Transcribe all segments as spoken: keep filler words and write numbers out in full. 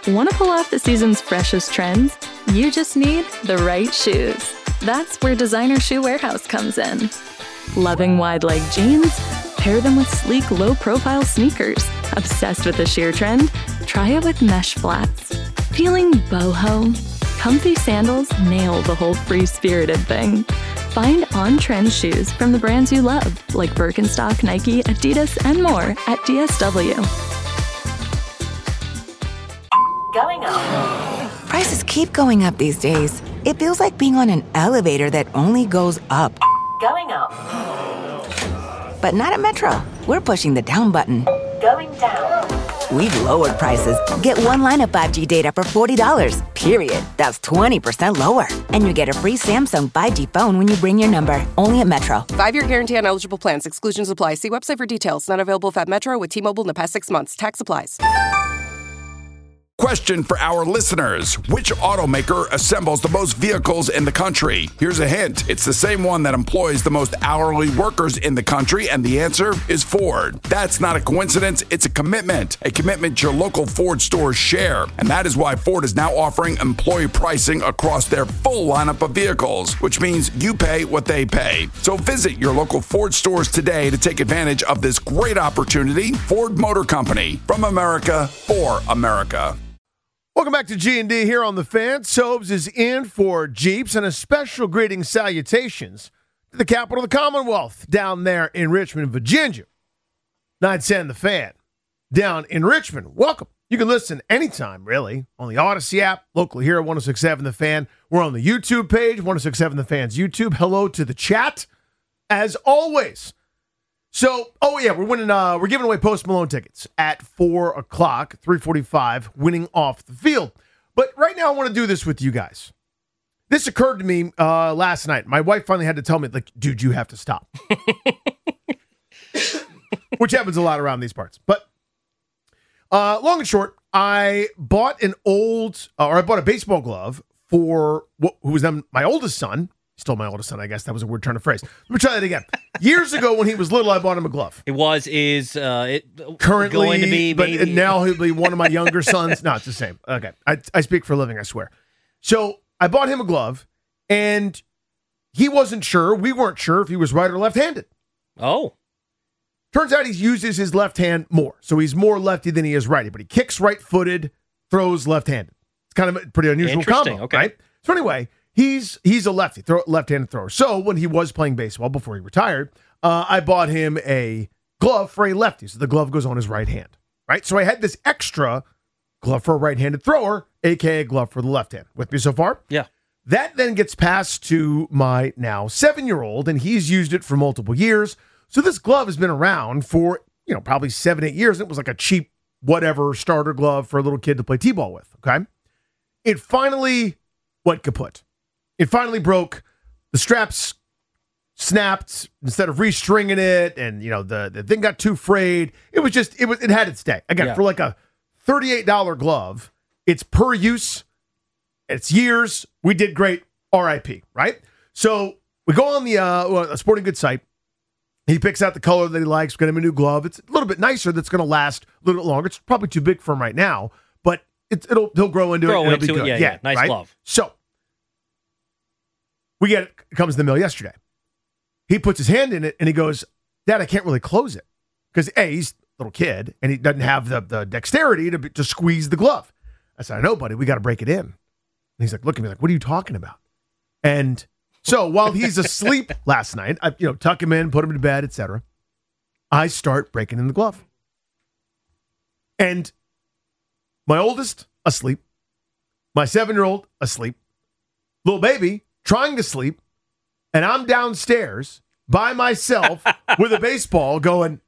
Want to pull off the season's freshest trends? You just need the right shoes. That's where Designer Shoe Warehouse comes in. Loving wide-leg jeans? Pair them with sleek, low-profile sneakers. Obsessed with the sheer trend? Try it with mesh flats. Feeling boho? Comfy sandals nail the whole free-spirited thing. Find on-trend shoes from the brands you love, like Birkenstock, Nike, Adidas, and more at D S W. Going up. Prices keep going up these days. It feels like being on an elevator that only goes up. Going up. But not at Metro. We're pushing the down button. Going down. We've lowered prices. Get one line of five G data for forty dollars, period. That's twenty percent lower. And you get a free Samsung five G phone when you bring your number. Only at Metro. Five-year guarantee on eligible plans. Exclusions apply. See website for details. Not available if at Metro with T-Mobile in the past six months. Tax applies. Question for our listeners. Which automaker assembles the most vehicles in the country? Here's a hint. It's the same one that employs the most hourly workers in the country, and the answer is Ford. That's not a coincidence. It's a commitment. A commitment your local Ford stores share. And that is why Ford is now offering employee pricing across their full lineup of vehicles, which means you pay what they pay. So visit your local Ford stores today to take advantage of this great opportunity. Ford Motor Company. From America, for America. Welcome back to G and D here on The Fan. Sobes is in for Jeeps, and a special greeting salutations to the capital of the Commonwealth down there in Richmond, Virginia. nine ten The Fan down in Richmond. Welcome. You can listen anytime, really, on the Odyssey app, locally here at one oh six point seven The Fan. We're on the YouTube page, one oh six point seven The Fan's YouTube. Hello to the chat, as always. So, oh yeah, we're winning. Uh, we're giving away Post Malone tickets at four o'clock, three forty-five, winning off the field. But right now, I want to do this with you guys. This occurred to me uh, last night. My wife finally had to tell me, like, dude, you have to stop. Which happens a lot around these parts. But uh, long and short, I bought an old, uh, or I bought a baseball glove for what, who was then my oldest son. Still my oldest son, I guess. That was a weird turn of phrase. Let me try that again. Years ago when he was little, I bought him a glove. It was, is, uh, it currently going to be, but maybe. Now he'll be one of my younger sons. No, it's the same. Okay. I, I speak for a living, I swear. So I bought him a glove, and he wasn't sure. We weren't sure if he was right or left-handed. Oh. Turns out he uses his left hand more. So he's more lefty than he is righty, but he kicks right-footed, throws left-handed. It's kind of a pretty unusual combo, okay. right? So anyway, he's he's a lefty, throw, left-handed thrower. So when he was playing baseball before he retired, uh, I bought him a glove for a lefty. So the glove goes on his right hand, right? So I had this extra glove for a right-handed thrower, a k a glove for the left hand. With me so far? Yeah. That then gets passed to my now seven-year-old, and he's used it for multiple years. So this glove has been around for, you know, probably seven, eight years. It was like a cheap whatever starter glove for a little kid to play t-ball with, okay? It finally went kaput. It finally broke. The straps snapped instead of restringing it, and, you know, the, the thing got too frayed. It was just, it was it had its day. Again, yeah. For like a thirty-eight dollars glove, it's per use, it's years. We did great, R I P, right? So we go on the uh, a sporting goods site. He picks out the color that he likes, get him a new glove. It's a little bit nicer, that's going to last a little bit longer. It's probably too big for him right now, but it, it'll he'll grow into grow it. And it'll into be it, good. yeah, yeah, yeah. Nice right? glove. So we get it, it comes in the mail yesterday. He puts his hand in it, and he goes, Dad, I can't really close it. Because, A, he's a little kid, and he doesn't have the, the dexterity to, to squeeze the glove. I said, I know, buddy, we got to break it in. And he's like, look at me like, what are you talking about? And so while he's asleep last night, I you know tuck him in, put him to bed, et cetera, I start breaking in the glove. And my oldest, asleep. My seven-year-old, asleep. Little baby, trying to sleep. And I'm downstairs by myself with a baseball going.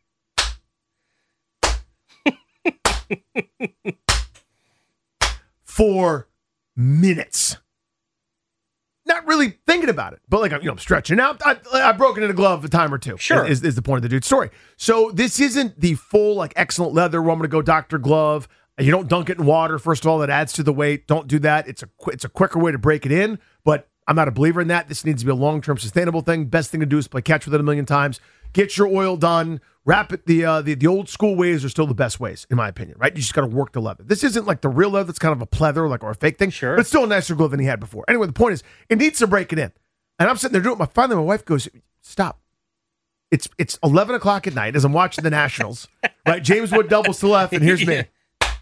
For minutes. Not really thinking about it, but like, you know, I'm stretching out. I, I've broken in a glove a time or two. Sure. Is, is the point of the dude's story. So this isn't the full, like, excellent leather where I'm going to go Doctor Glove. You don't dunk it in water. First of all, that adds to the weight. Don't do that. It's a it's a quicker way to break it in, but I'm not a believer in that. This needs to be a long-term sustainable thing. Best thing to do is play catch with it a million times. get your oil done, wrap it. The, uh, the the old school ways are still the best ways, in my opinion, right? You just got to work the leather. This isn't like the real leather that's kind of a pleather like or a fake thing. Sure. But it's still a nicer glove than he had before. Anyway, the point is, it needs to break it in. And I'm sitting there doing it. My, finally, my wife goes, stop. It's it's eleven o'clock at night as I'm watching the Nationals, right? James Wood doubles to left, and here's me.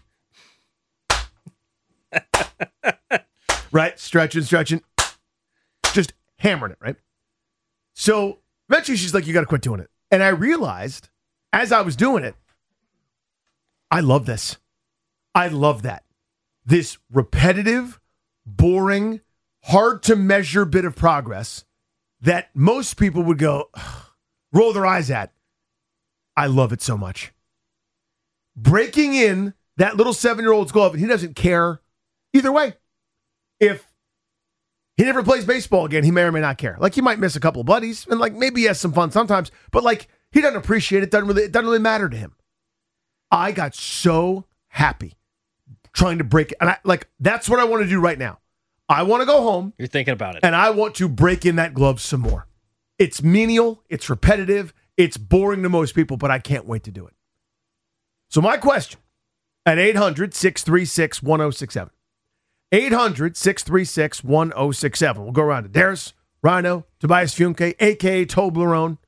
Right? Stretching, stretching. Just hammering it, right? So eventually she's like, you got to quit doing it. And I realized as I was doing it, I love this. I love that. This repetitive, boring, hard to measure bit of progress that most people would go, roll their eyes at. I love it so much. Breaking in that little seven-year-old's glove, and he doesn't care either way. If he never plays baseball again, he may or may not care. Like, he might miss a couple of buddies, and like maybe he has some fun sometimes, but like he doesn't appreciate it. Doesn't really, it doesn't really matter to him. I got so happy trying to break it, and I like that's what I want to do right now. I want to go home. You're thinking about it, and I want to break in that glove some more. It's menial, it's repetitive, it's boring to most people, but I can't wait to do it. So my question at eight hundred, six three six, one oh six seven. eight hundred, six three six, one oh six seven. We'll go around to Darius, Rhino, Tobias Funke, a k a. Toblerone.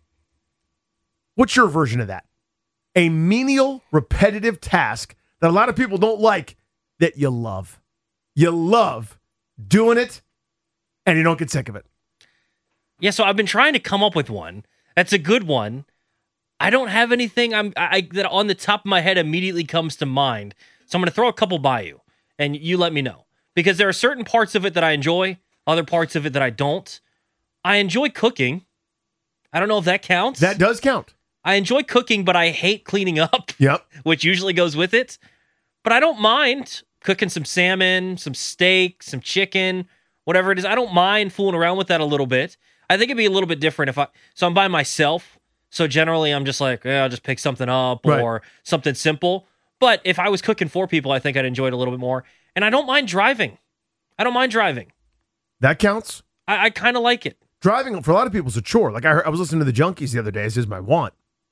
What's your version of that? A menial, repetitive task that a lot of people don't like that you love. You love doing it, and you don't get sick of it. Yeah, so I've been trying to come up with one. That's a good one. I don't have anything I'm I, that on the top of my head immediately comes to mind. So I'm going to throw a couple by you, and you let me know. Because there are certain parts of it that I enjoy, other parts of it that I don't. I enjoy cooking. I don't know if that counts. That does count. I enjoy cooking, but I hate cleaning up, Yep. which usually goes with it. But I don't mind cooking some salmon, some steak, some chicken, whatever it is. I don't mind fooling around with that a little bit. I think it'd be a little bit different if I, so I'm by myself. So generally I'm just like, yeah, I'll just pick something up Right. or something simple. But if I was cooking for people, I think I'd enjoy it a little bit more. And I don't mind driving. I don't mind driving. That counts. I, I kind of like it. Driving, for a lot of people, is a chore. Like, I heard, I was listening to the Junkies the other day, as is my want.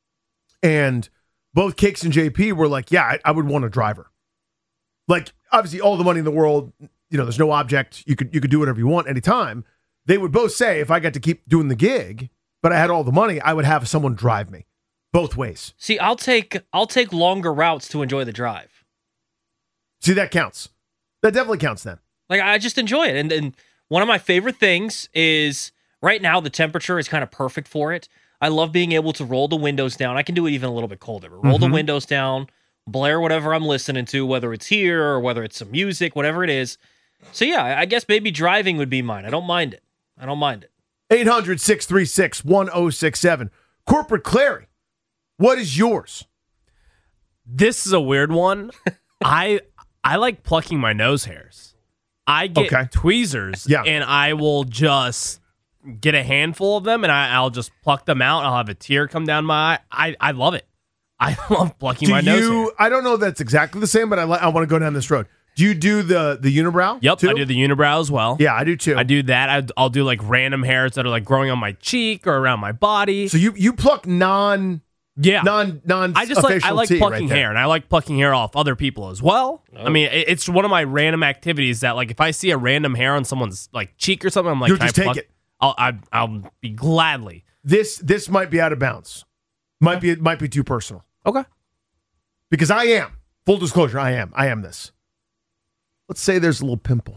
And both Kicks and J P were like, yeah, I, I would want a driver. Like, obviously, all the money in the world, you know, there's no object. You could you could do whatever you want anytime. They would both say, if I got to keep doing the gig, but I had all the money, I would have someone drive me. Both ways. See, I'll take I'll take longer routes to enjoy the drive. See, that counts. That definitely counts then. Like, I just enjoy it. And, and one of my favorite things is right now the temperature is kind of perfect for it. I love being able to roll the windows down. I can do it even a little bit colder. But roll Mm-hmm. the windows down, blare whatever I'm listening to, whether it's here or whether it's some music, whatever it is. So, yeah, I guess maybe driving would be mine. I don't mind it. I don't mind it. eight hundred, six three six, one oh six seven. Corporate Clary, what is yours? This is a weird one. I I like plucking my nose hairs. I get Okay. tweezers, Yeah. and I will just get a handful of them, and I, I'll just pluck them out. I'll have a tear come down my eye. I, I love it. I love plucking Do my nose hair. you, I don't know if that's exactly the same, but I, li- I want to go down this road. Do you do the, the unibrow? Yep, too? I do the unibrow as well. Yeah, I do too. I do that. I, I'll do like random hairs that are like growing on my cheek or around my body. So you, you pluck non yeah, non non I just like I like tea plucking right there. hair, and I like plucking hair off other people as well. I mean, it, it's one of my random activities that, like, if I see a random hair on someone's like cheek or something, I'm like, You'll can just I take pluck it. I'll I, I'll be gladly. This this might be out of bounds. Might be it might be too personal. Okay. Because I am. Full disclosure, I am. I am this. Let's say there's a little pimple.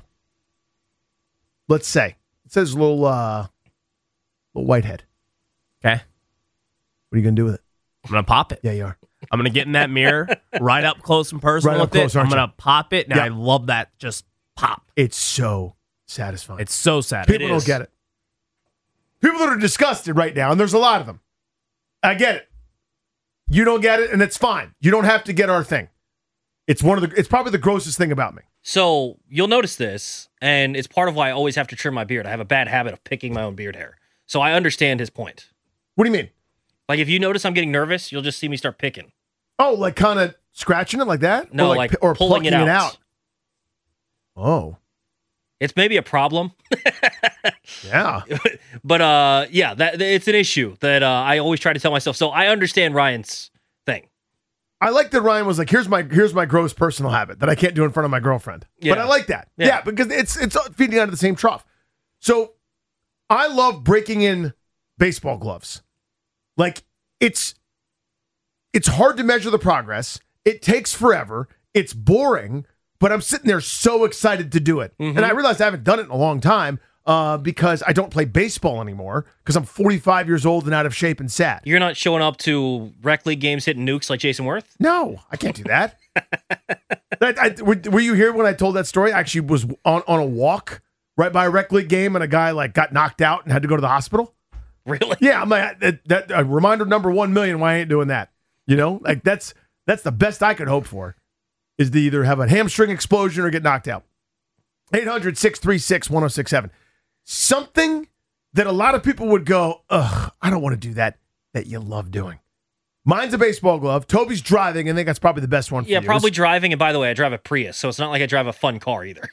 Let's say. It says a little uh little whitehead. Okay. What are you gonna do with it? I'm gonna pop it. Yeah, you are. I'm gonna get in that mirror, right up close and personal Right up with close, it. I'm aren't you? gonna pop it, and Yeah. I love that. Just pop. It's so satisfying. It's so sad. People It don't is. get it. People that are disgusted right now, and there's a lot of them. I get it. You don't get it, and it's fine. You don't have to get our thing. It's one of the. It's probably the grossest thing about me. So you'll notice this, and it's part of why I always have to trim my beard. I have a bad habit of picking my own beard hair. So I understand his point. What do you mean? Like, if you notice I'm getting nervous, you'll just see me start picking. Oh, like kind of scratching it like that? No, or like, pi- or pulling it plucking out. Oh, It's maybe a problem. Yeah. But uh, yeah, that it's an issue that uh, I always try to tell myself. So I understand Ryan's thing. I like that Ryan was like, here's my here's my gross personal habit that I can't do in front of my girlfriend. Yeah. But I like that. Yeah. Yeah, because it's it's feeding out of the same trough. So I love breaking in baseball gloves. Like it's it's hard to measure the progress. It takes forever. It's boring, but I'm sitting there so excited to do it. Mm-hmm. And I realized I haven't done it in a long time uh, because I don't play baseball anymore because I'm forty-five years old and out of shape and sad. You're not showing up to rec league games hitting nukes like Jason Worth? No, I can't do that. I, I, were, were you here when I told that story? I actually was on, on a walk right by a rec league game and a guy like got knocked out and had to go to the hospital. Really? Yeah, I'm like, that, that uh, reminder number one million why I ain't doing that. You know, like that's that's the best I could hope for is to either have a hamstring explosion or get knocked out. eight hundred, six three six, one oh six seven. Something that a lot of people would go, ugh, I don't want to do that, that you love doing. Mine's a baseball glove. Toby's driving. I think that's probably the best one for Yeah, you. probably driving. And by the way, I drive a Prius, so it's not like I drive a fun car either.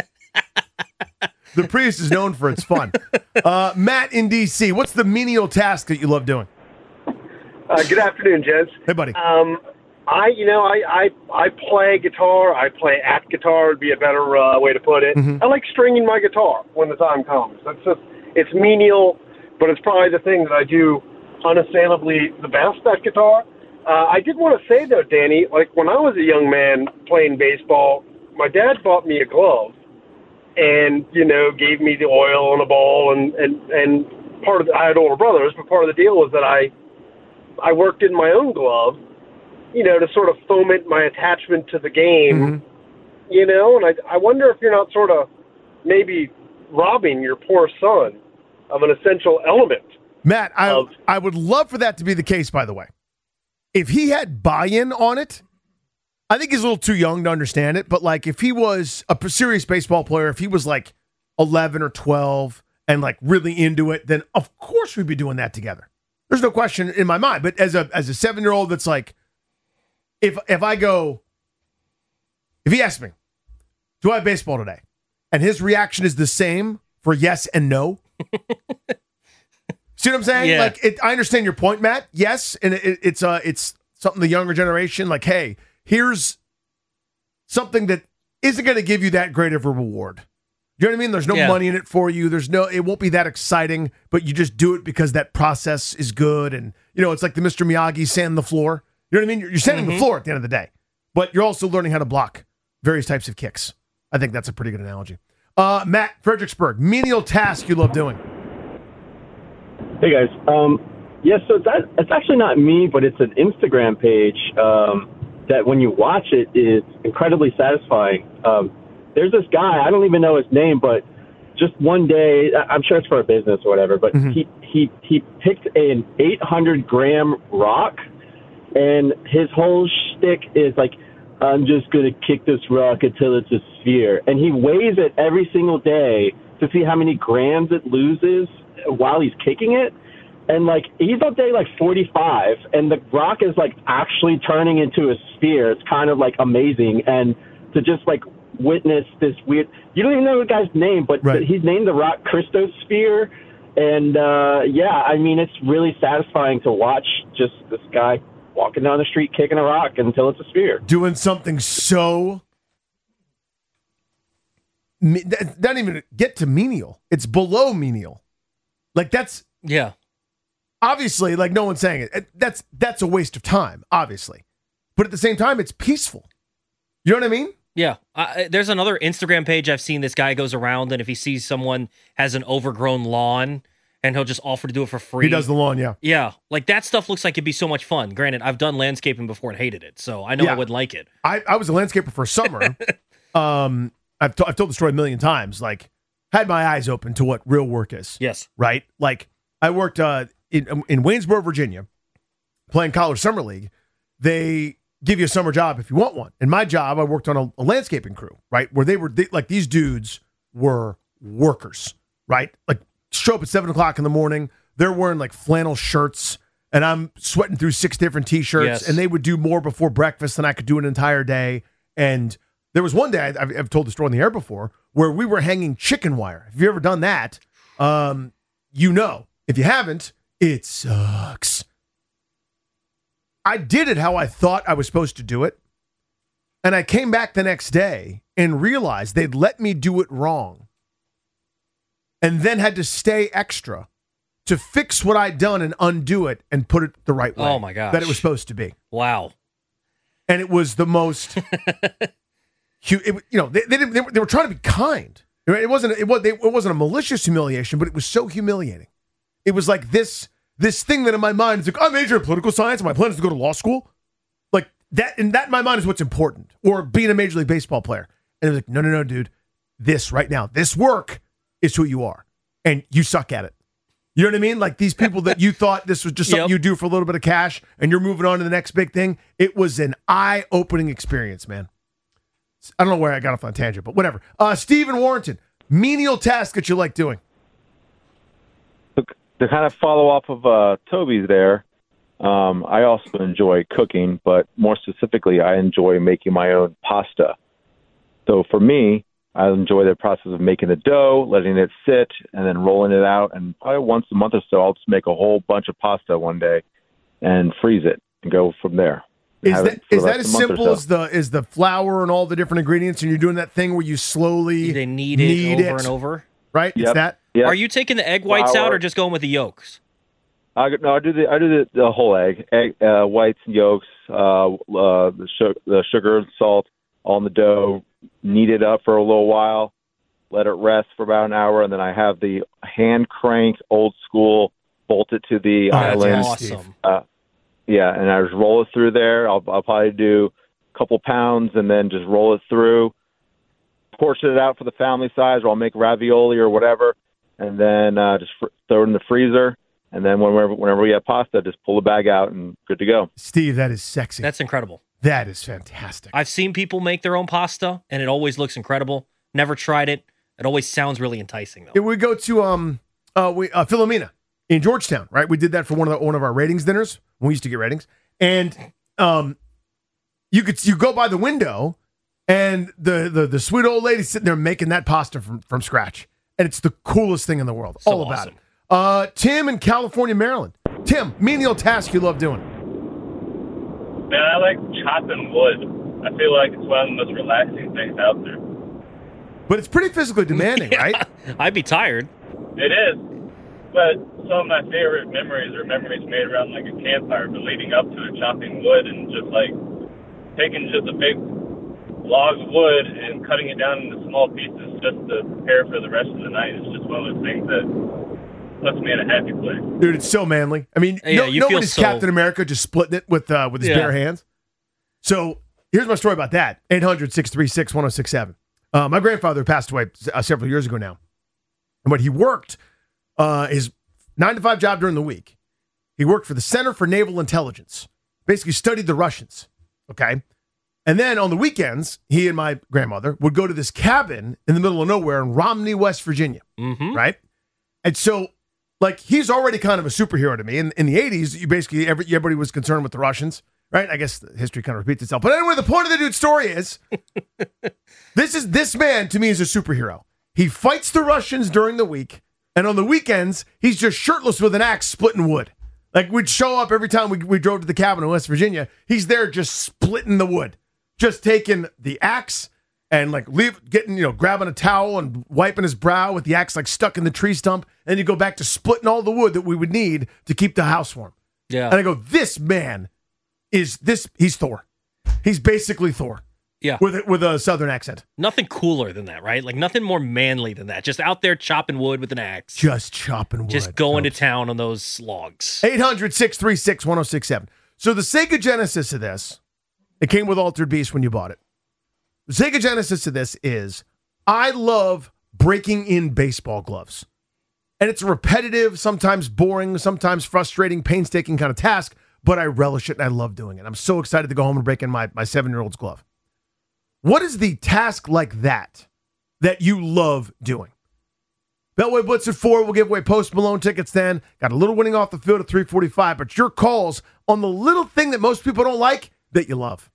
The Prius is known for its fun. Uh, Matt in D C, what's the menial task that you love doing? Uh, good afternoon, gents. Hey, buddy. Um, I, you know, I, I, I play guitar. I play at guitar would be a better uh, way to put it. Mm-hmm. I like stringing my guitar when the time comes. That's just, it's menial, but it's probably the thing that I do unassailably the best at guitar. Uh, I did want to say, though, Danny, like when I was a young man playing baseball, my dad bought me a glove and, you know, gave me the oil and a ball. And, and, and part of the, I had older brothers, but part of the deal was that I, I worked in my own glove, you know, to sort of foment my attachment to the game, mm-hmm. you know, and I, I wonder if you're not sort of maybe robbing your poor son of an essential element. Matt, I, of, I would love for that to be the case, by the way. If he had buy-in on it, I think he's a little too young to understand it, but like if he was a serious baseball player, if he was like eleven or twelve and like really into it, then of course we'd be doing that together. There's no question in my mind. But as a as a seven-year-old that's like, if if I go, if he asks me, do I have baseball today? And his reaction is the same for yes and no. See what I'm saying? Yeah. Like, it, I understand your point, Matt. Yes, and it, it's uh, it's something the younger generation, like, hey, here's something that isn't going to give you that great of a reward. You know what I mean? There's no Yeah. money in it for you. There's no, it won't be that exciting, but you just do it because that process is good. And, you know, it's like the Mister Miyagi sand the floor. You know what I mean? You're, you're sanding Mm-hmm. the floor at the end of the day, but you're also learning how to block various types of kicks. I think that's a pretty good analogy. Uh, Matt, Fredericksburg, menial task you love doing. Hey guys, um, yeah, so that it's actually not me, but it's an Instagram page um, that when you watch it is incredibly satisfying. Um, there's this guy, I don't even know his name, but just one day, I'm sure it's for a business or whatever, but mm-hmm. he, he, he picked an eight hundred gram rock, and his whole shtick is like, I'm just going to kick this rock until it's a sphere. And he weighs it every single day to see how many grams it loses while he's kicking it. And like, he's up day like forty-five, and the rock is like actually turning into a sphere. It's kind of like amazing. And to just like witness this weird, you don't even know the guy's name, but right. he's named the rock Christosphere. And uh, yeah, I mean, it's really satisfying to watch just this guy walking down the street kicking a rock until it's a sphere. Doing something so... That doesn't even get to menial. It's below menial. Like that's... Yeah. Obviously, like no one's saying it. That's that's a waste of time, obviously. But at the same time, it's peaceful. You know what I mean? Yeah. Uh, there's another Instagram page I've seen. This guy goes around, and if he sees someone has an overgrown lawn, and he'll just offer to do it for free. He does the lawn, yeah. Yeah. Like that stuff looks like it'd be so much fun. Granted, I've done landscaping before and hated it, so I know Yeah. I wouldn't like it. I, I was a landscaper for summer. um, I've, to, I've told the story a million times. Like, had my eyes open to what real work is. Yes. Right? Like, I worked uh, in, in Waynesboro, Virginia, playing college summer league. They give you a summer job if you want one. In my job, I worked on a, a landscaping crew, right? Where they were, they, like, these dudes were workers, right? Like, show up at seven o'clock in the morning. They're wearing, like, flannel shirts, and I'm sweating through six different T-shirts, Yes. and they would do more before breakfast than I could do an entire day. And there was one day, I've, I've told the story on the air before, where we were hanging chicken wire. Have you ever done that? um, you know. If you haven't, it sucks. I did it how I thought I was supposed to do it. And I came back the next day and realized they'd let me do it wrong. And then had to stay extra to fix what I'd done and undo it and put it the right way. Oh, my gosh. That it was supposed to be. Wow. And it was the most, it, you know, they, they, didn't, they, were, they were trying to be kind. It wasn't, it, was, they, it wasn't a malicious humiliation, but it was so humiliating. It was like this, this thing that in my mind is like, I major in political science and my plan is to go to law school. Like that, and that in my mind is what's important. Or being a Major League Baseball player. And it was like, no, no, no, dude. This right now, this work is who you are. And you suck at it. You know what I mean? Like these people that you thought this was just something Yep. you do for a little bit of cash and you're moving on to the next big thing. It was an eye-opening experience, man. I don't know where I got off on a tangent, but whatever. Uh, Stephen Warrington, menial task that you like doing. To kind of follow off of uh, Toby's there, um, I also enjoy cooking, but more specifically, I enjoy making my own pasta. So for me, I enjoy the process of making the dough, letting it sit, and then rolling it out. And probably once a month or so, I'll just make a whole bunch of pasta one day and freeze it and go from there. Is Have that it for is the that rest as of the month or simple so. as the is the flour and all the different ingredients, and you're doing that thing where you slowly They knead it over and over. right? It's Yep. that. Yep. Are you taking the egg whites Flour. out or just going with the yolks? I no, I do the I do the, the whole egg, egg uh, whites and yolks, uh, uh, the, su- the sugar and salt on the dough, knead it up for a little while, let it rest for about an hour, and then I have the hand cranked old school bolt it to the Oh, that's island. Awesome. Uh, yeah, and I just roll it through there. I'll, I'll probably do a couple pounds and then just roll it through, portion it out for the family size, or I'll make ravioli or whatever, and then uh, just fr- throw it in the freezer. And then whenever whenever we have pasta, just pull the bag out and good to go. Steve, that is sexy. That's incredible. that is fantastic. I've seen people make their own pasta, and it always looks incredible. Never tried it. It always sounds really enticing, though. If we go to um uh we uh, Philomena in Georgetown, right? We did that for one of the, one of our ratings dinners when we used to get ratings, and um you could you go by the window, and the the the sweet old lady sitting there making that pasta from from scratch, and it's the coolest thing in the world. So All about awesome. it. Uh, Tim in California, Maryland. Tim, menial task you love doing. Man, I like chopping wood. I feel like it's one of the most relaxing things out there. But it's pretty physically demanding, Yeah, right? I'd be tired. It is. But some of my favorite memories are memories made around like a campfire, but leading up to it, chopping wood and just like taking just a big log of wood and cutting it down into small pieces just to prepare for the rest of the night. It's just one of those things that puts me in a happy place. Dude, it's so manly. I mean, Yeah, no, you feel nobody's so- Captain America just splitting it with uh, with his Yeah. bare hands. So here's my story about that. eight hundred, six three six, one oh six seven. Uh, my grandfather passed away uh, several years ago now. But he worked uh, his nine to five job during the week. He worked for the Center for Naval Intelligence, basically studied the Russians. Okay. And then on the weekends, he and my grandmother would go to this cabin in the middle of nowhere in Romney, West Virginia. Mm-hmm. Right. And so, like, he's already kind of a superhero to me. In, in the eighties, you basically, every, everybody was concerned with the Russians, right? I guess the history kind of repeats itself. But anyway, the point of the dude's story is, this is this man, to me, is a superhero. He fights the Russians during the week, and on the weekends, he's just shirtless with an axe splitting wood. Like, we'd show up every time we, we drove to the cabin in West Virginia. He's there just splitting the wood, just taking the axe and like leave, getting, you know, grabbing a towel and wiping his brow with the axe like stuck in the tree stump. And you go back to splitting all the wood that we would need to keep the house warm. Yeah. And I go, this man is this, he's Thor. He's basically Thor. Yeah. With a, with a southern accent. Nothing cooler than that, right? Like nothing more manly than that. Just out there chopping wood with an axe. Just chopping wood. Just going to town on those logs. eight hundred, six three six, one oh six seven. So the Sega Genesis of this, it came with Altered Beast when you bought it. The Sega Genesis of this is, I love breaking in baseball gloves. And it's a repetitive, sometimes boring, sometimes frustrating, painstaking kind of task, but I relish it and I love doing it. I'm so excited to go home and break in my, my seven-year-old's glove. What is the task like that that you love doing? Beltway Blitz at four. We'll give away Post Malone tickets then. Got a little winning off the field at three forty-five, but your calls on the little thing that most people don't like that you love.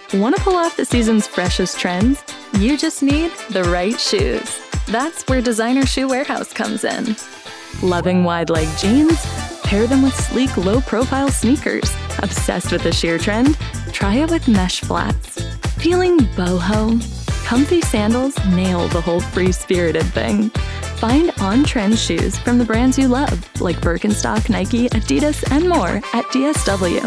Want to pull off the season's freshest trends? You just need the right shoes. That's where Designer Shoe Warehouse comes in. Loving wide leg jeans? Pair them with sleek, low-profile sneakers. Obsessed with the sheer trend? Try it with mesh flats. Feeling boho? Comfy sandals nail the whole free-spirited thing. Find on-trend shoes from the brands you love, like Birkenstock, Nike, Adidas, and more at D S W.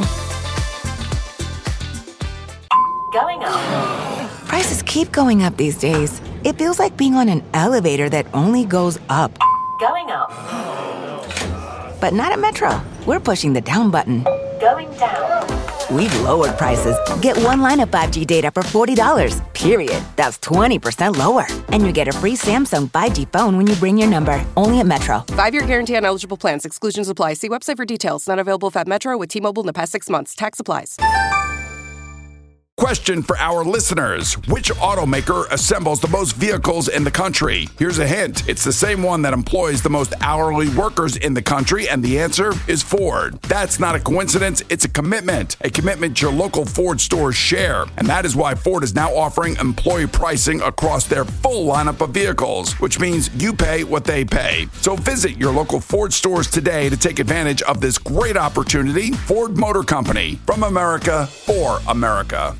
Going up. Prices keep going up these days. It feels like being on an elevator that only goes up. Going up. But not at Metro. We're pushing the down button. Going down. We've lowered prices. Get one line of five G data for forty dollars, period. That's twenty percent lower. And you get a free Samsung five G phone when you bring your number. Only at Metro. Five-year guarantee on eligible plans. Exclusions apply. See website for details. Not available if at Metro with T-Mobile in the past six months. Tax applies. Question for our listeners. Which automaker assembles the most vehicles in the country? Here's a hint. It's the same one that employs the most hourly workers in the country, and the answer is Ford. That's not a coincidence. It's a commitment. A commitment your local Ford stores share. And that is why Ford is now offering employee pricing across their full lineup of vehicles, which means you pay what they pay. So visit your local Ford stores today to take advantage of this great opportunity. Ford Motor Company. From America, for America.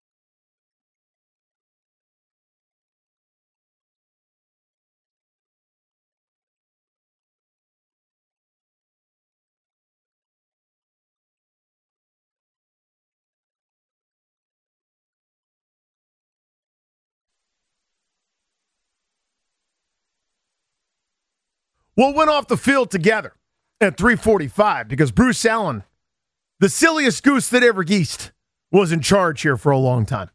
We'll went off the field together at three forty-five because Bruce Allen, the silliest goose that ever geesed, was in charge here for a long time.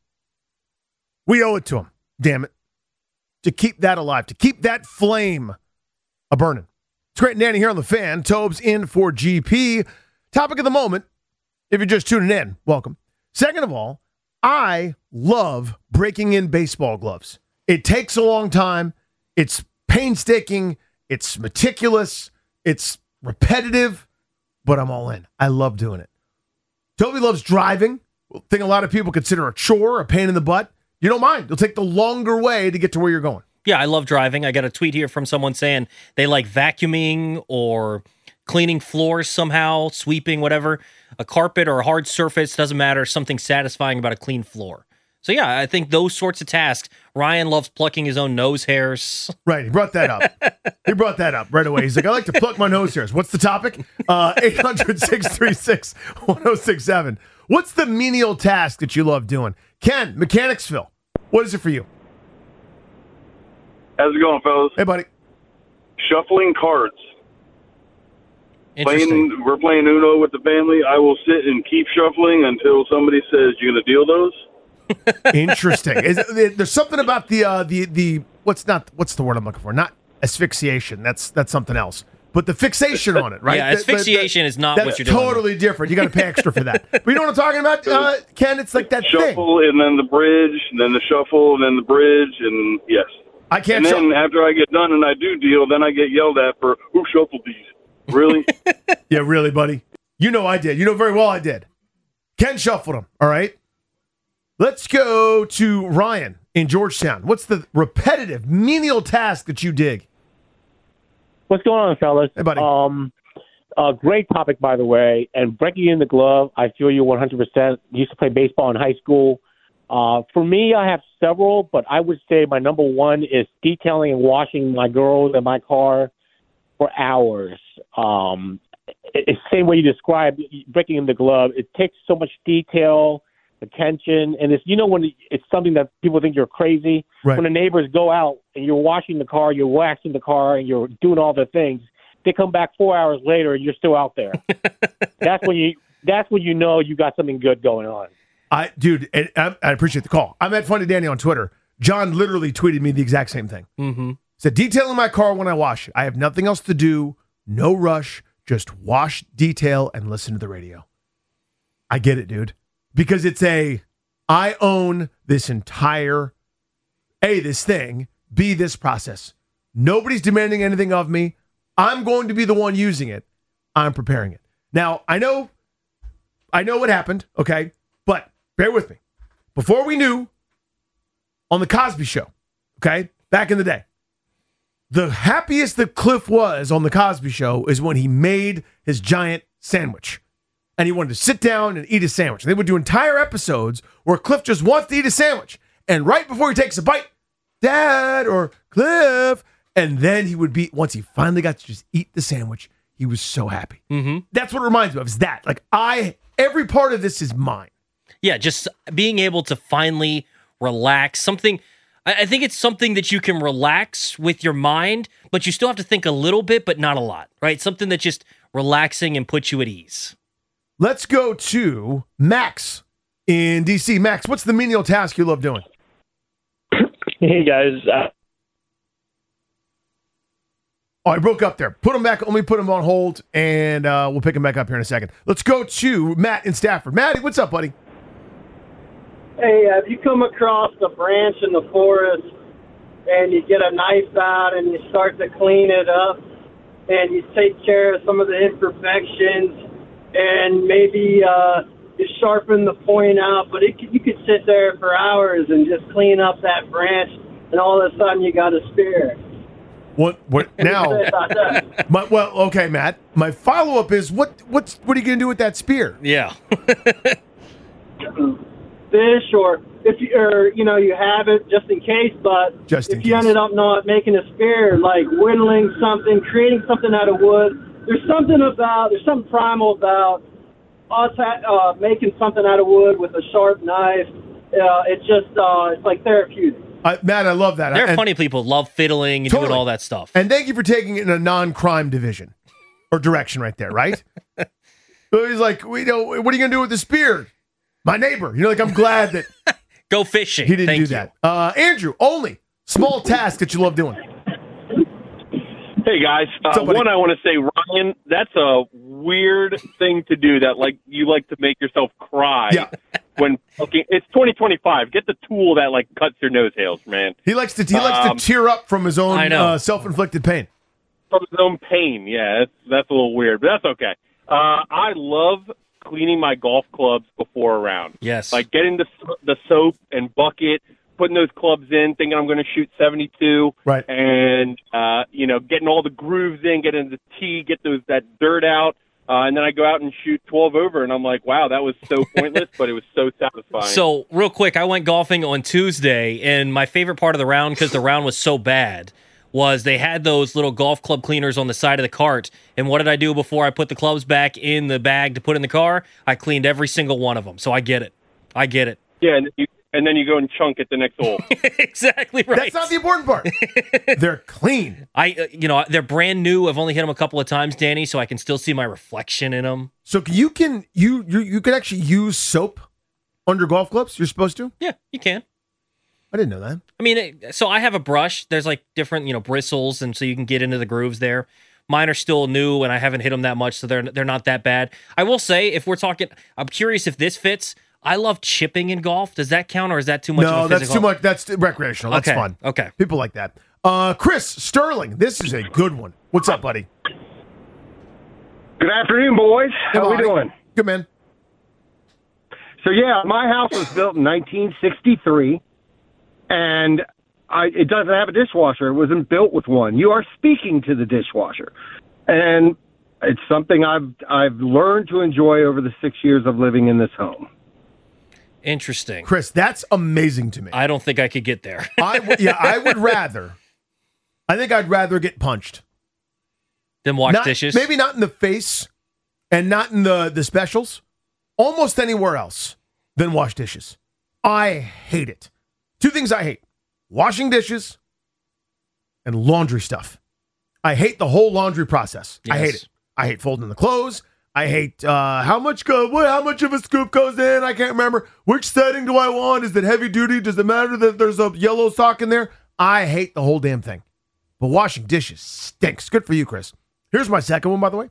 We owe it to him, damn it, to keep that alive, to keep that flame a-burning. It's Grant and Danny here on The Fan. Tobes in for G P. Topic of the moment, if you're just tuning in, welcome. Second of all, I love breaking in baseball gloves. It takes a long time. It's painstaking. It's meticulous, it's repetitive, but I'm all in. I love doing it. Toby loves driving. I think a lot of people consider a chore, a pain in the butt. You don't mind. You'll take the longer way to get to where you're going. Yeah, I love driving. I got a tweet here from someone saying they like vacuuming or cleaning floors somehow, sweeping, whatever. A carpet or a hard surface, doesn't matter. Something satisfying about a clean floor. So, yeah, I think those sorts of tasks. Ryan loves plucking his own nose hairs. Right. He brought that up. he brought that up right away. He's like, I like to pluck my nose hairs. What's the topic? Uh, eight hundred, six three six, one oh six seven. What's the menial task that you love doing? Ken, Mechanicsville. What is it for you? How's it going, fellas? Hey, buddy. Shuffling cards. Interesting. Playing, we're playing Uno with the family. I will sit and keep shuffling until somebody says, you're going to deal those? Interesting. Is, there's something about the uh, the the what's not what's the word I'm looking for? Not asphyxiation. That's that's something else. But the fixation on it, right? Yeah, asphyxiation the, the, is not that's what you're doing. Totally different. You got to pay extra for that. But you know what I'm talking about, uh, Ken? It's like that shuffle thing. and then the bridge, and then the shuffle, and then the bridge, and yes. I can't. And then shuffle. after I get done and I do deal, then I get yelled at for who shuffled these. Really? Yeah, really, buddy. You know I did. You know very well I did. Ken shuffled them. All right. Let's go to Ryan in Georgetown. What's the repetitive, menial task that you dig? What's going on, fellas? Hey, buddy. Um, uh, great topic, by the way. And breaking in the glove, I feel you one hundred percent. Used to play baseball in high school. Uh, for me, I have several, but I would say my number one is detailing and washing my girls and my car for hours. Um, it's the same way you described breaking in the glove. It takes so much detail, attention, and it's, you know, when it's something that people think you're crazy, right. When the neighbors go out and you're washing the car, you're waxing the car, and you're doing all the things, they come back four hours later and you're still out there. That's when you that's when you know you got something good going on. I dude, and I, I appreciate the call. I'm at Funny Danny on Twitter. John literally tweeted me the exact same thing. Mm-hmm. Said, detailing my car when I wash it. I have nothing else to do, no rush, just wash, detail, and listen to the radio. I get it, dude. Because it's a, I own this entire, A, this thing, B, this process. Nobody's demanding anything of me. I'm going to be the one using it. I'm preparing it. Now, I know, I know what happened, okay? But bear with me. before we knew, on the Cosby Show, okay, back in the day, the happiest that Cliff was on the Cosby Show is when he made his giant sandwich. And he wanted to sit down and eat a sandwich. They would do entire episodes where Cliff just wants to eat a sandwich. And right before he takes a bite, Dad or Cliff, and then he would be, once he finally got to just eat the sandwich, he was so happy. Mm-hmm. That's what it reminds me of, is that. Like, I, every part of this is mine. Yeah, just being able to finally relax. Something, I I think it's something that you can relax with your mind, but you still have to think a little bit, but not a lot, right? Something that's just relaxing and puts you at ease. Let's go to Max in D C. Max, what's the menial task you love doing? Hey, guys. Uh- oh, I broke up there. Put him back. Let me put him on hold, and uh, we'll pick him back up here in a second. Let's go to Matt in Stafford. Matty, what's up, buddy? Hey, have you come across a branch in the forest and you get a knife out and you start to clean it up and you take care of some of the imperfections and maybe uh, you sharpen the point out, but it, you could sit there for hours and just clean up that branch and all of a sudden you got a spear. What? What now? my, well, okay, Matt. My follow-up is what? What's what are you going to do with that spear? Yeah. Fish, or if you, or you know, you have it just in case. But just if you ended up not making a spear, like whittling something, creating something out of wood, there's something about there's something primal about us uh, making something out of wood with a sharp knife. Uh, it's just uh, it's like therapeutic. Uh, Matt, I love that. There are and, plenty of people who love fiddling and totally. doing all that stuff. And thank you for taking it in a non-crime division or direction right there, right? So he's like, we know, what are you going to do with the spear? My neighbor. You know, like, I'm glad that go fishing. He didn't Thank do you. that. Uh, Andrew, only small task that you love doing. Hey guys, uh, one I want to say, Ryan, that's a weird thing to do. That like you like to make yourself cry yeah. when fucking. It's twenty twenty-five. Get the tool that like cuts your nose hairs, man. He likes to he likes um, to tear up from his own I know. uh, self-inflicted pain. From his own pain, yeah, that's that's a little weird, but that's okay. Uh, I love cleaning my golf clubs before a round. Yes, like getting the the soap and bucket, putting those clubs in, thinking I'm going to shoot seventy-two, right? And uh, you know, getting all the grooves in, getting the tee, get those that dirt out, uh, and then I go out and shoot twelve over, and I'm like, wow, that was so pointless, but it was so satisfying. So real quick, I went golfing on Tuesday, and my favorite part of the round, because the round was so bad, was they had those little golf club cleaners on the side of the cart. And what did I do before I put the clubs back in the bag to put in the car? I cleaned every single one of them. So I get it. I get it. Yeah, and you, and then you go and chunk at the next hole. Exactly right. That's not the important part. They're clean. I, uh, you know, they're brand new. I've only hit them a couple of times, Danny, so I can still see my reflection in them. So you can you you you can actually use soap under golf clubs. You're supposed to. Yeah, you can. I didn't know that. I mean, it, so I have a brush. There's like different, you know, bristles, and so you can get into the grooves there. Mine are still new, and I haven't hit them that much, so they're they're not that bad. I will say, if we're talking, I'm curious if this fits. I love chipping in golf. Does that count, or is that too much? No, of a that's physical? too much. That's recreational. That's okay. fun. Okay, people like that. Uh, Chris Sterling, this is a good one. What's up, buddy? Good afternoon, boys. Hey, How we buddy. doing? Good, man. So yeah, my house was built in nineteen sixty-three. And I, it doesn't have a dishwasher. It wasn't built with one. You are speaking to the dishwasher. And it's something I've I've learned to enjoy over the six years of living in this home. Interesting. Chris, that's amazing to me. I don't think I could get there. I w- yeah, I would rather. I think I'd rather get punched than wash not, dishes. Maybe not in the face and not in the, the specials. Almost anywhere else than wash dishes. I hate it. Two things I hate: washing dishes and laundry stuff. I hate the whole laundry process. Yes. I hate it. I hate folding the clothes. I hate uh, how much go, what, how much of a scoop goes in. I can't remember. Which setting do I want? Is it heavy duty? Does it matter that there's a yellow sock in there? I hate the whole damn thing. But washing dishes stinks. Good for you, Chris. Here's my second one, by the way.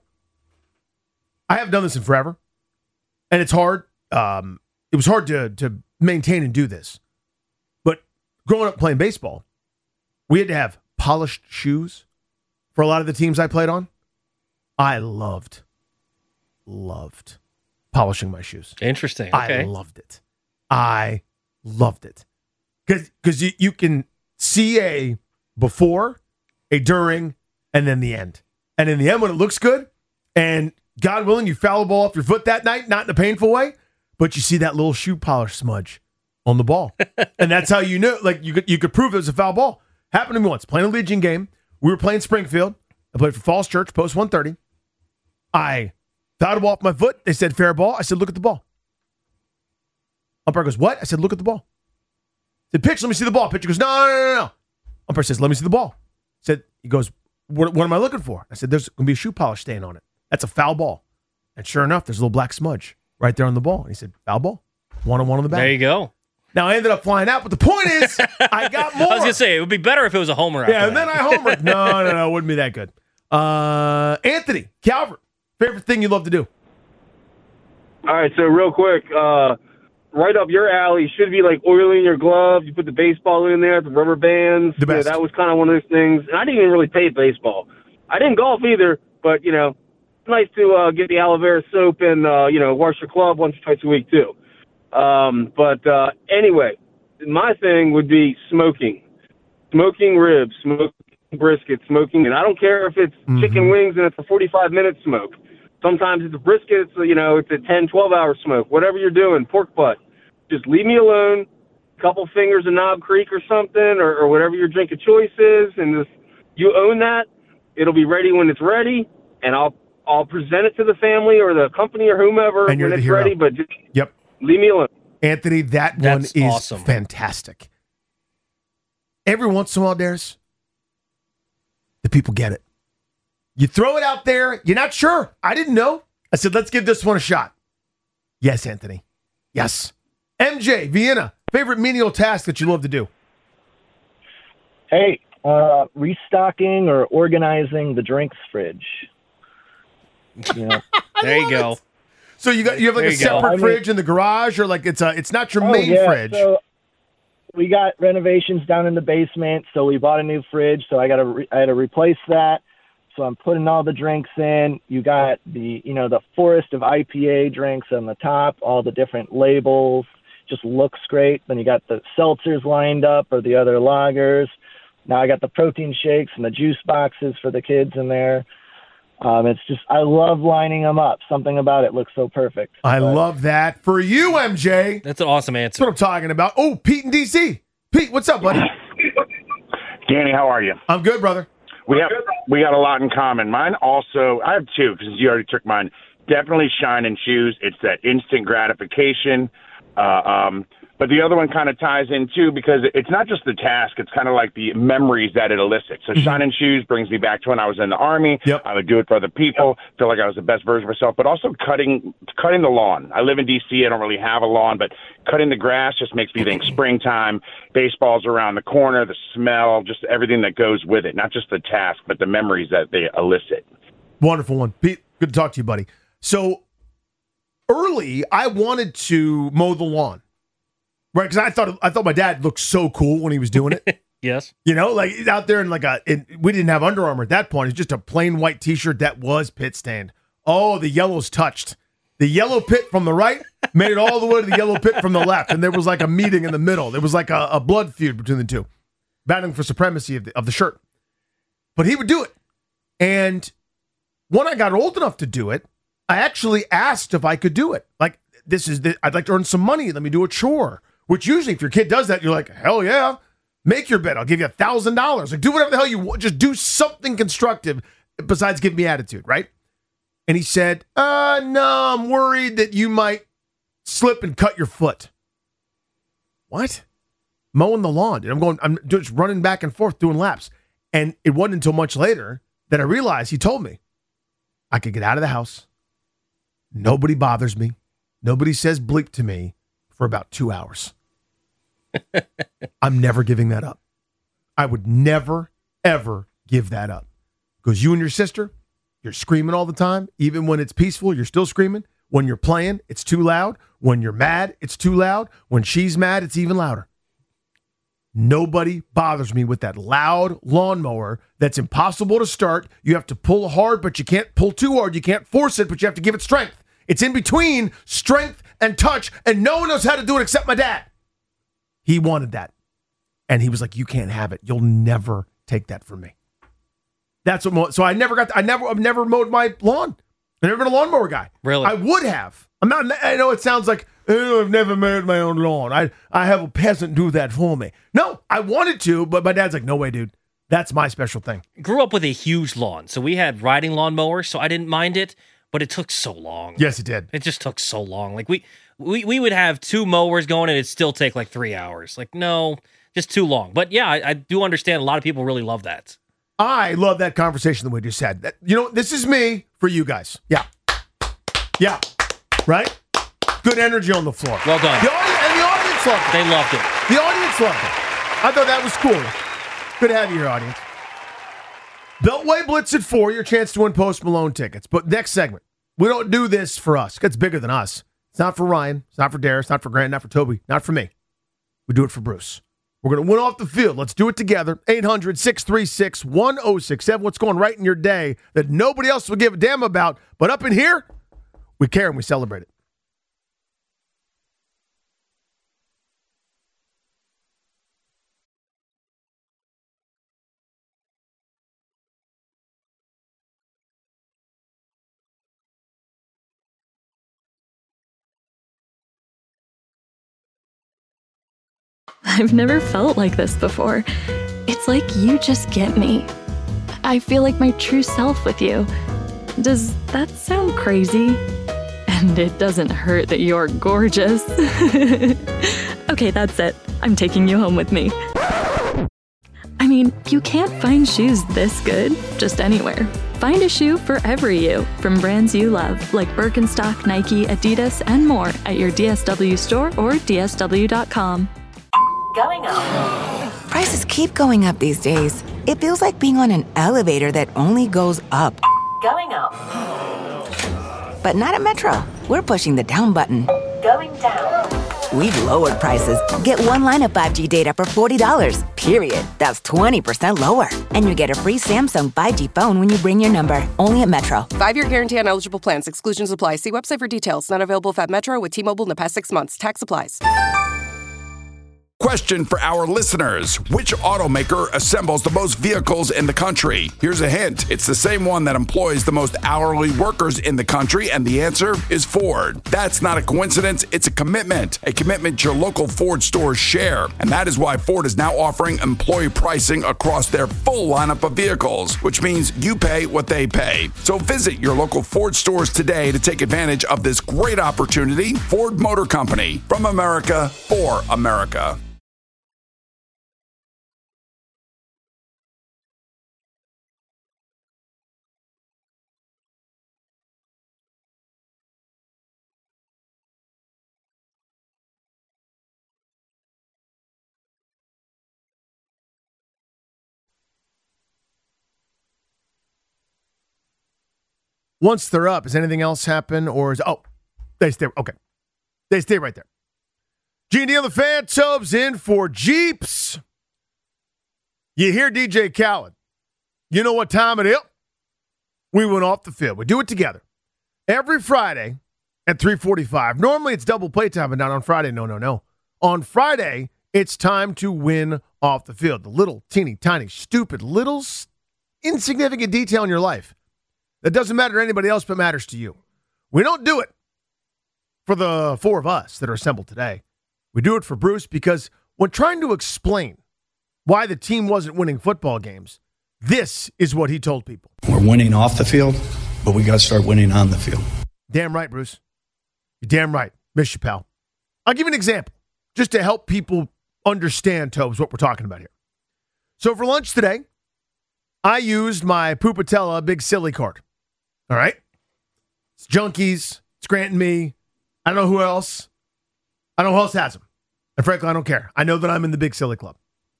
I haven't done this in forever, and it's hard. Um, it was hard to to maintain and do this. But growing up playing baseball, we had to have polished shoes for a lot of the teams I played on. I loved, loved polishing my shoes. Interesting. Okay. I loved it. I Loved it. Because you, you can see a before, a during, and then the end. And in the end, when it looks good, and God willing, you foul the ball off your foot that night, not in a painful way, but you see that little shoe polish smudge on the ball. And that's how you know, like, you could, you could prove it was a foul ball. Happened to me once, playing a Legion game. We were playing Springfield. I played for Falls Church, post one thirty. I fouled the ball off my foot. They said, fair ball. I said, look at the ball. Umpire goes, what? I said, look at the ball. I said, pitch, let me see the ball. Pitcher goes, no, no, no, no. Umpire says, let me see the ball. I said, he goes, what, what am I looking for? I said, there's going to be a shoe polish stain on it. That's a foul ball. And sure enough, there's a little black smudge right there on the ball. And he said, foul ball. One on one on the back. There you go. Now, I ended up flying out, but the point is, I got more. I was going to say, it would be better if it was a homer. Yeah, after and that. then I homered. No, no, no, it wouldn't be that good. Uh, Anthony, Calvert, favorite thing you love to do? All right, so real quick, uh, right up your alley should be like oiling your glove. You put the baseball in there, the rubber bands. The best. Yeah, that was kind of one of those things. And I didn't even really play baseball. I didn't golf either, but, you know, it's nice to uh, get the aloe vera soap and, uh, you know, wash your club once or twice a week, too. Um, but uh, anyway, my thing would be smoking. Smoking ribs, smoking brisket, smoking. And I don't care if it's mm-hmm. chicken wings and it's a forty-five minute smoke. Sometimes it's a brisket, it's, you know, it's a ten, twelve hour smoke. Whatever you're doing, pork butt. Just leave me alone. A couple fingers of Knob Creek or something, or, or whatever your drink of choice is, and just you own that. It'll be ready when it's ready, and I'll I'll present it to the family or the company or whomever And you're when the it's hero. ready. But just Yep. leave me alone. Anthony, that That's one is awesome. fantastic. Every once in a while, Darius, the people get it. You throw it out there. You're not sure. I didn't know. I said, let's give this one a shot. Yes, Anthony. Yes. M J, Vienna, favorite menial task that you love to do? Hey, uh, restocking or organizing the drinks fridge. You know. There you go. So you got you have like There a you go. separate I mean- fridge in the garage, or like it's a it's not your Oh, main yeah, fridge. So we got renovations down in the basement, so we bought a new fridge. So I got to re- I had to replace that. So I'm putting all the drinks in. You got the you know the forest of I P A drinks on the top, all the different labels. Just looks great. Then you got the seltzers lined up or the other lagers. Now I got the protein shakes and the juice boxes for the kids in there. Um, it's just, I love lining them up. Something about it looks so perfect. I love that. For you, M J. That's an awesome That's answer. what I'm talking about. Oh, Pete in D C. Pete, what's up, buddy? Danny, how are you? I'm good, brother. We have we got a lot in common. Mine also, I have two because you already took mine. Definitely Shine and Shoes. It's that instant gratification. Uh, um, but the other one kind of ties in too because it's not just the task; it's kind of like the memories that it elicits. So, Shine and Shoes brings me back to when I was in the Army. Yep. I would do it for other people, feel like I was the best version of myself. But also cutting cutting the lawn. I live in D C. I don't really have a lawn, but cutting the grass just makes me think springtime. Baseball's around the corner, the smell, just everything that goes with it. Not just the task, but the memories that they elicit. Wonderful one. Pete, good to talk to you, buddy. So early, I wanted to mow the lawn, right? Because I thought I thought my dad looked so cool when he was doing it. Yes. You know, like he's out there in like a, in, we didn't have Under Armour at that point. It's just a plain white T-shirt that was pit stained. Oh, the yellow's touched. The yellow pit from the right made it all the way to the yellow pit from the left, and there was like a meeting in the middle. There was like a, a blood feud between the two, battling for supremacy of the, of the shirt. But he would do it, and when I got old enough to do it, I actually asked if I could do it. Like, this is the, I'd like to earn some money. Let me do a chore. Which usually, if your kid does that, you're like, hell yeah, make your bed. I'll give you a thousand dollars. Like, do whatever the hell you want. Just do something constructive besides give me attitude, right? And he said, uh, no, I'm worried that you might slip and cut your foot. What? Mowing the lawn, dude. I'm going, I'm just running back and forth doing laps. And it wasn't until much later that I realized he told me I could get out of the house. Nobody bothers me. Nobody says bleep to me for about two hours. I'm never giving that up. I would never, ever give that up. Because you and your sister, you're screaming all the time. Even when it's peaceful, you're still screaming. When you're playing, it's too loud. When you're mad, it's too loud. When she's mad, it's even louder. Nobody bothers me with that loud lawnmower that's impossible to start. You have to pull hard, but you can't pull too hard. You can't force it, but you have to give it strength. It's in between strength and touch, and no one knows how to do it except my dad. He wanted that. And he was like, you can't have it. You'll never take that from me. That's what, mo- so I never got, to, I never, I've never mowed my lawn. I've never been a lawnmower guy. Really? I would have. I'm not, I know it sounds like, oh, I've never mowed my own lawn. I, I have a peasant do that for me. No, I wanted to, but my dad's like, no way, dude. That's my special thing. Grew up with a huge lawn. So we had riding lawnmowers, so I didn't mind it, but it took so long. Yes, it did. It just took so long. Like we, we, we would have two mowers going and it'd still take like three hours. Like, no, just too long. But yeah, I, I do understand a lot of people really love that. I love that conversation the way you said that. You know, this is me for you guys. Yeah. Yeah. Right? Good energy on the floor. Well done. The audience, and the audience loved it. They loved it. The audience loved it. I thought that was cool. Good to have you here, audience. Beltway Blitz at four, your chance to win Post Malone tickets. But next segment, we don't do this for us. It's bigger than us. It's not for Ryan. It's not for Darius. It's not for Grant. Not for Toby. Not for me. We do it for Bruce. We're going to win off the field. Let's do it together. eight hundred, six three six, one oh six seven. What's going right in your day that nobody else will give a damn about. But up in here, we care and we celebrate it. I've never felt like this before. It's like you just get me. I feel like my true self with you. Does that sound crazy? And it doesn't hurt that you're gorgeous. Okay, that's it. I'm taking you home with me. I mean, you can't find shoes this good just anywhere. Find a shoe for every you from brands you love, like Birkenstock, Nike, Adidas, and more at your D S W store or D S W dot com. Going up. Prices keep going up these days. It feels like being on an elevator that only goes up. Going up. But not at Metro. We're pushing the down button. Going down. We've lowered prices. Get one line of five G data for forty dollars, period. That's twenty percent lower. And you get a free Samsung five G phone when you bring your number. Only at Metro. Five-year guarantee on eligible plans. Exclusions apply. See website for details. Not available at Metro with T-Mobile in the past six months. Tax applies. Question for our listeners. Which automaker assembles the most vehicles in the country? Here's a hint. It's the same one that employs the most hourly workers in the country, and the answer is Ford. That's not a coincidence. It's a commitment. A commitment your local Ford stores share. And that is why Ford is now offering employee pricing across their full lineup of vehicles, which means you pay what they pay. So visit your local Ford stores today to take advantage of this great opportunity. Ford Motor Company. From America, for America. Once they're up, has anything else happen? Or is, oh, they stay, okay. They stay right there. G and D on the Fan, Tobes in for Jeeps. You hear D J Khaled. You know what time it is? We went off the field. We do it together. Every Friday at three forty-five. Normally it's double playtime, but not on Friday. No, no, no. On Friday, it's time to win off the field. The little, teeny, tiny, stupid, little, insignificant detail in your life that doesn't matter to anybody else but matters to you. We don't do it for the four of us that are assembled today. We do it for Bruce because when trying to explain why the team wasn't winning football games, this is what he told people. We're winning off the field, but we got to start winning on the field. Damn right, Bruce. You're damn right. Miss you, pal. I'll give you an example just to help people understand, Tobes, what we're talking about here. So for lunch today, I used my Pupatella Big Silly card. All right? It's Junkies. It's Grant and me. I don't know who else. I don't know who else has them. And frankly, I don't care. I know that I'm in the Big Silly Club.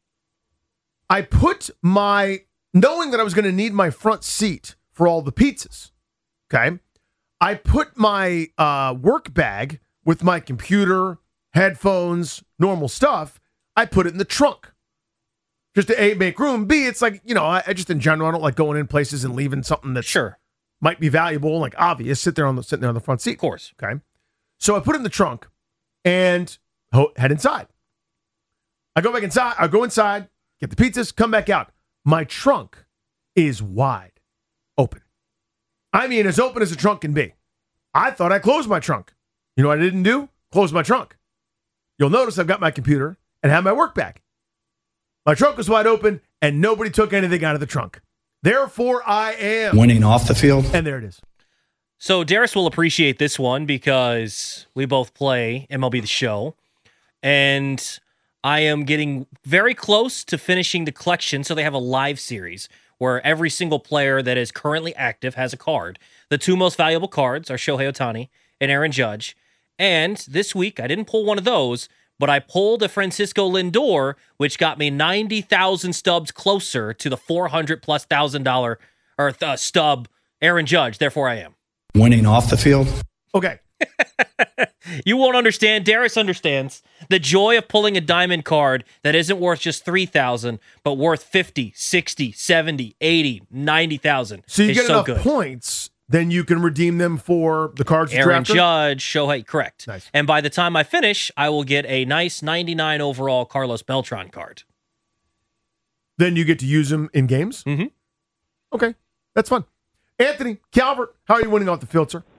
I put my, knowing that I was going to need my front seat for all the pizzas, okay? I put my uh, work bag with my computer, headphones, normal stuff, I put it in the trunk. Just to A, make room. B, it's like, you know, I, I just in general, I don't like going in places and leaving something that sure might be valuable, like obvious, sit there on the sitting there on the front seat. Of course. Okay. So I put it in the trunk and ho- head inside. I go back inside. I go inside, get the pizzas, come back out. My trunk is wide open. I mean, as open as a trunk can be. I thought I closed my trunk. You know what I didn't do? Close my trunk. You'll notice I've got my computer and have my work bag. My trunk was wide open, and nobody took anything out of the trunk. Therefore, I am winning off the field. And there it is. So Darius will appreciate this one because we both play M L B The Show, and I am getting very close to finishing the collection. So they have a live series where every single player that is currently active has a card. The two most valuable cards are Shohei Ohtani and Aaron Judge. And this week, I didn't pull one of those, but I pulled a Francisco Lindor, which got me ninety thousand stubs closer to the four hundred plus thousand dollar or uh, stub Aaron Judge. Therefore, I am winning off the field. Okay. You won't understand. Darius understands the joy of pulling a diamond card that isn't worth just three thousand, but worth fifty, sixty, seventy, eighty, ninety thousand. So you it's get so enough good. points, then you can redeem them for the cards you're Aaron after? Judge, Shohei, correct. Nice. And by the time I finish, I will get a nice ninety-nine overall Carlos Beltran card. Then you get to use them in games? Mm-hmm. Okay, that's fun. Anthony, Calvert, how are you winning off the field, sir?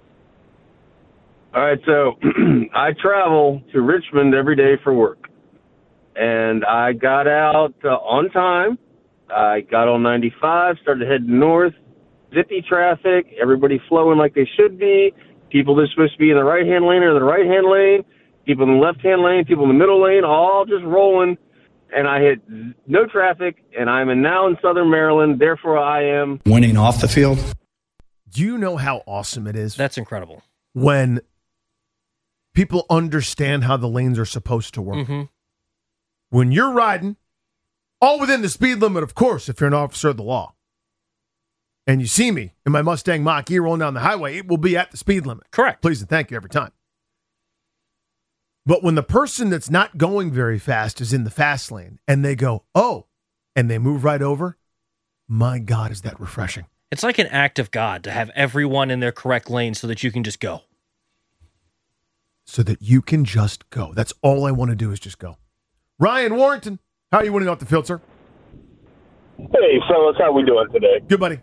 All right, so I travel to Richmond every day for work, and I got out uh, on time. I got on ninety-five, started heading north, zippy traffic, everybody flowing like they should be, people that are supposed to be in the right-hand lane are in the right-hand lane, people in the left-hand lane, people in the middle lane, all just rolling, and I hit no traffic, and I'm in, now in Southern Maryland, therefore I am winning off the field. Do you know how awesome it is? That's incredible. When people understand how the lanes are supposed to work. Mm-hmm. When you're riding, all within the speed limit, of course, if you're an officer of the law, and you see me in my Mustang Mach-E rolling down the highway, it will be at the speed limit. Correct. Please and thank you every time. But when the person that's not going very fast is in the fast lane, and they go, oh, and they move right over, my God, is that refreshing. It's like an act of God to have everyone in their correct lane so that you can just go. So that you can just go. That's all I want to do is just go. Ryan Warrington, how are you winning off the field, sir? Hey, fellas, how we doing today? Good, buddy.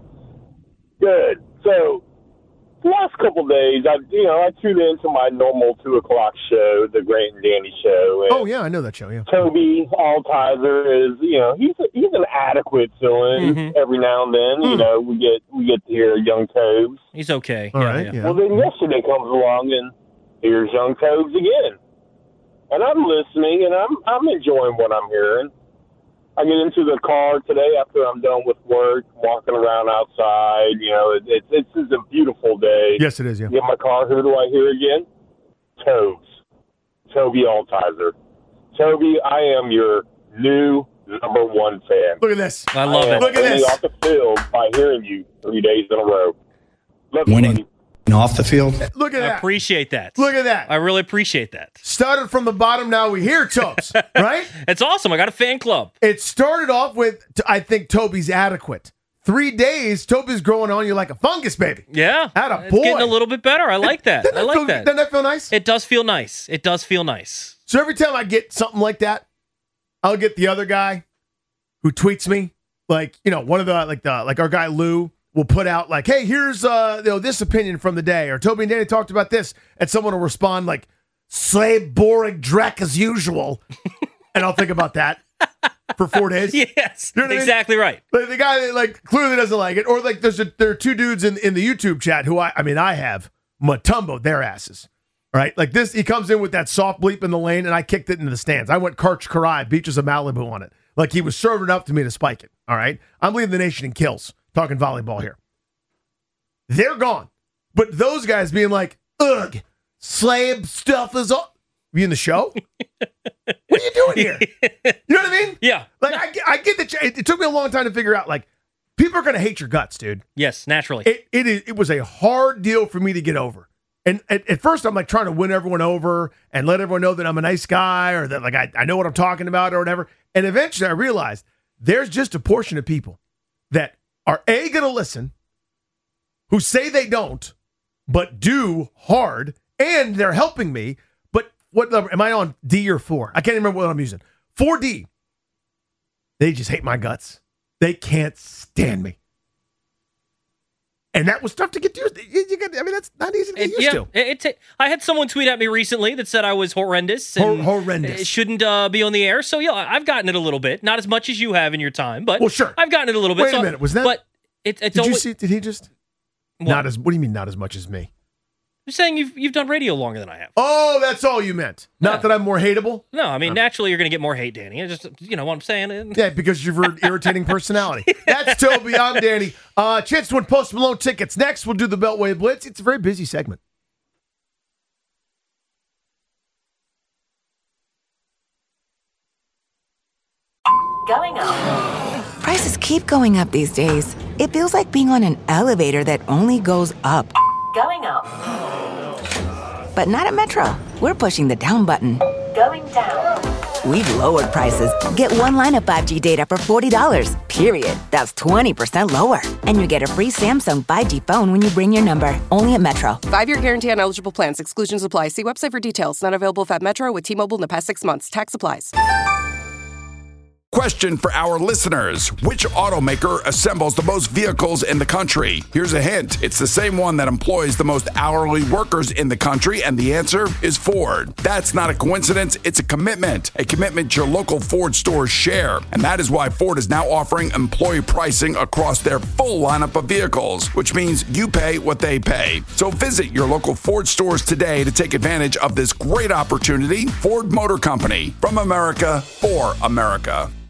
Good. So, the last couple of days, I you know I tuned into my normal two o'clock show, the Grant and Danny show. And oh yeah, I know that show. Yeah. Toby Altizer is you know he's a, he's an adequate fill-in Mm-hmm. every now and then. Mm. You know we get we get to hear young Tobes. He's okay. All yeah, right. yeah. Yeah. Well, then yesterday comes along and here's young Tobes again, and I'm listening and I'm I'm enjoying what I'm hearing. I get into the car today after I'm done with work, walking around outside. You know, it, it, it's it's a beautiful day. Yes, it is. Yeah. Get my car. Who do I hear again? Tobes. Toby Altizer. Toby, I am your new number one fan. Look at this. I love I am it. Look at winning this. off the field by hearing you three days in a row. Love you, Winning buddy. off the field. Look at I that. appreciate that. Look at that. I really appreciate that. Started from the bottom, now we hear Tobes, right? It's awesome. I got a fan club. It started off with, t- I think Toby's adequate. Three days, Toby's growing on you like a fungus, baby. Yeah. Atta It's boy. getting a little bit better. I like that. Doesn't I that like feel, that. Doesn't that feel nice? It does feel nice. It does feel nice. So every time I get something like that, I'll get the other guy who tweets me, like, you know, one of the, like the, like our guy Lou will put out like, hey, here's, uh, you know, this opinion from the day, or Toby and Danny talked about this, and someone will respond like, slay boring dreck as usual, and I'll think about that for four days. Yes, You know what I mean? exactly right. Like the guy that like clearly doesn't like it, or like there's a, there are two dudes in, in the YouTube chat who I I mean I have Matumbo their asses, right? Like this, he comes in with that soft bleep in the lane, and I kicked it into the stands. I went Karch Karai, Beaches of Malibu on it, like he was serving up to me to spike it. All right, I'm leading the nation in kills. Talking volleyball here. They're gone, but those guys being like, ugh, slab stuff is up. You in the show? What are you doing here? You know what I mean? Yeah. Like I, get- I get that. It, it took me a long time to figure out. Like people are going to hate your guts, dude. Yes, naturally. It it is. It was a hard deal for me to get over. And at, at first, I'm like trying to win everyone over and let everyone know that I'm a nice guy or that like I, I know what I'm talking about or whatever. And eventually, I realized there's just a portion of people that are a going to listen, who say they don't, but do hard, and they're helping me. But what number am I on? D or four? I can't even remember what I'm using. four D, they just hate my guts. They can't stand me. And that was tough to get used to. You, you get, I mean, that's not easy to get It- used yeah, to. It, it, I had someone tweet at me recently that said I was horrendous. Hor- And horrendous. It shouldn't uh, be on the air. So, yeah, I've gotten it a little bit. Not as much as you have in your time, but Well, sure. I've gotten it a little bit. Wait a so- minute, was that- But it, it's Did you always, see? Did he just? What? Not as. What do you mean? Not as much as me? I'm saying you've, you've done radio longer than I have. Oh, that's all you meant. Not that I'm more hateable. No, I mean, naturally, you're going to get more hate, Danny. I just, you know what I'm saying? Yeah, because you've an irritating personality. That's Toby. I'm Danny. Uh, chance to win Post Malone tickets. Next, we'll do the Beltway Blitz. It's a very busy segment. Going up. Prices keep going up these days. It feels like being on an elevator that only goes up. Going up. But not at Metro. We're pushing the down button. Going down. We've lowered prices. Get one line of five G data for forty dollars, period. That's twenty percent lower. And you get a free Samsung five G phone when you bring your number. Only at Metro. Five-year guarantee on eligible plans. Exclusions apply. See website for details. Not available if at Metro with T-Mobile in the past six months. Tax applies. Question for our listeners. Which automaker assembles the most vehicles in the country? Here's a hint. It's the same one that employs the most hourly workers in the country, and the answer is Ford. That's not a coincidence. It's a commitment. A commitment your local Ford stores share. And that is why Ford is now offering employee pricing across their full lineup of vehicles, which means you pay what they pay. So visit your local Ford stores today to take advantage of this great opportunity. Ford Motor Company. From America, for America.